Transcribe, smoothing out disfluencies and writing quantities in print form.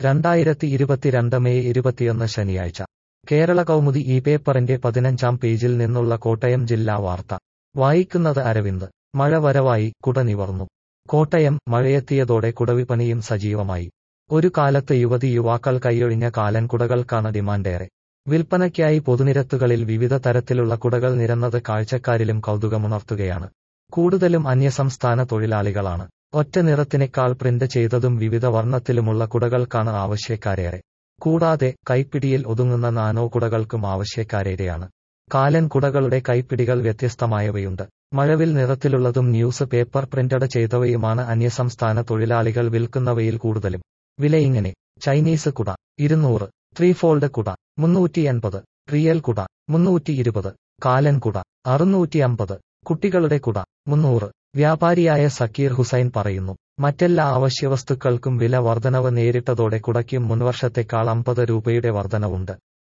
2022 May 21 ശനിയാഴ്ച കേരള കൗമുദി ഈ പേപ്പറിന്റെ 15-ാം പേജിൽ നിന്നുള്ള കോട്ടയം ജില്ലാ വാർത്ത വായിക്കുന്നത് അരവിന്ദ്. മഴ വരവായി, കുട നിവർന്നു. കോട്ടയം. മഴയെത്തിയതോടെ കുടവിപണിയും സജീവമായി. ഒരു കാലത്ത് യുവതി-യുവാക്കൾ കൈയൊഴിഞ്ഞ കാലൻ കുടകൾക്കാണ് ഡിമാൻഡേറെ. വിൽപ്പനയ്ക്കായി പൊതുനിരത്തുകളിൽ വിവിധ തരത്തിലുള്ള കുടകൾ നിരന്നത് കാഴ്ചക്കാരിലും കൗതുകമുണർത്തുകയാണ്. കൂടുതലും അന്യസംസ്ഥാന തൊഴിലാളികളാണ്. ഒറ്റ നിറത്തിനേക്കാൾ പ്രിന്റ് ചെയ്തതും വിവിധ വർണ്ണത്തിലുമുള്ള കുടകൾക്കാണ് ആവശ്യക്കാരേറെ. കൂടാതെ കൈപ്പിടിയിൽ ഒതുങ്ങുന്ന നാനോ കുടകൾക്കും ആവശ്യക്കാരേറെയാണ്. കാലൻ കുടകളുടെ കൈപ്പിടികൾ വ്യത്യസ്തമായവയുണ്ട്. മഴവിൽ നിറത്തിലുള്ളതും ന്യൂസ് പേപ്പർ പ്രിന്റഡ് ചെയ്തവയുമാണ് അന്യസംസ്ഥാന തൊഴിലാളികൾ വിൽക്കുന്നവയിൽ കൂടുതലും. വിലയിങ്ങനെ. ചൈനീസ് കുട 200, ത്രീഫോൾഡ് കുട 380, റിയൽ കുട 320, കാലൻ കുട 650, കുട്ടികളുടെ കുട 300. വ്യാപാരിയായ സക്കീർ ഹുസൈൻ പറയുന്നു. മറ്റെല്ലാ അവശ്യവസ്തുക്കൾക്കും വില വർധനവ് നേരിട്ടതോടെ കുടയ്ക്കും മുൻവർഷത്തെക്കാൾ 50 രൂപയുടെ വർധനവുണ്ട്.